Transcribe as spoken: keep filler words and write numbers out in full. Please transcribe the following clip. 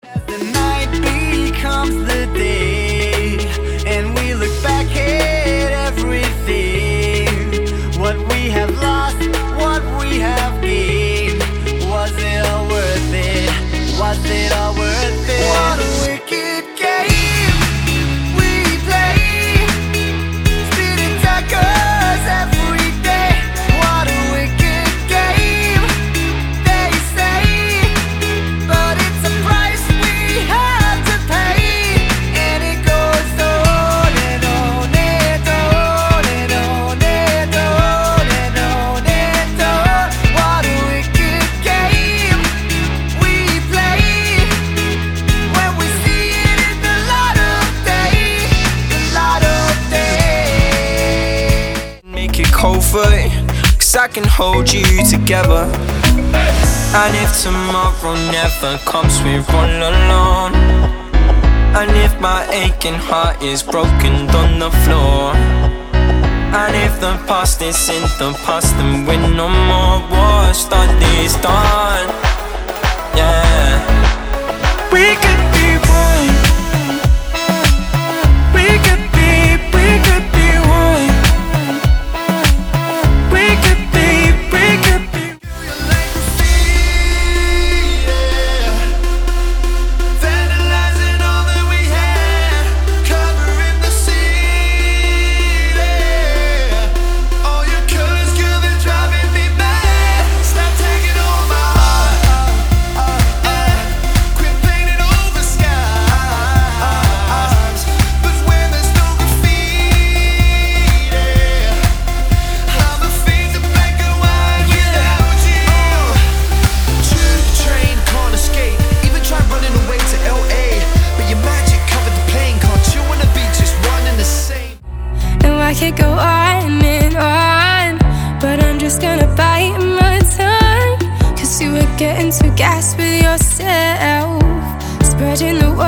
The night becomes the day, and we look back at everything. What we have lost, what we have gained. Was it all worth it? Was it all worth it? What a wicked game we play, spinning daggers every day. What a wicked game, they say, but it's a price we have to pay. And it goes on and on and on and on and on and on and on. What a wicked game we play, when we see it in the light of day, the light of day. Make it covert, cause I can hold you together. And if tomorrow never comes, we're all alone. And if my aching heart is broken on the floor, and if the past is in the past, then we're no more. What's done is done. Yeah. We could be one. We could be, we could be one. We could be, we could be. Your legacy, yeah. Vandalizing all that we had, covering the sea, yeah. All your colors, girl, they're driving me mad. Stop taking all my heart, yeah. Quit painting over skies, but when there's no graffiti, I'm a fiend to black and white without you. Tube train can't escape, even try running away to L A, but your magic covered the plane. Can't you wanna be just one and the same? No, I could go on and on, but I'm just gonna bite my tongue. Cause you were getting too gas with yourself, spreading the word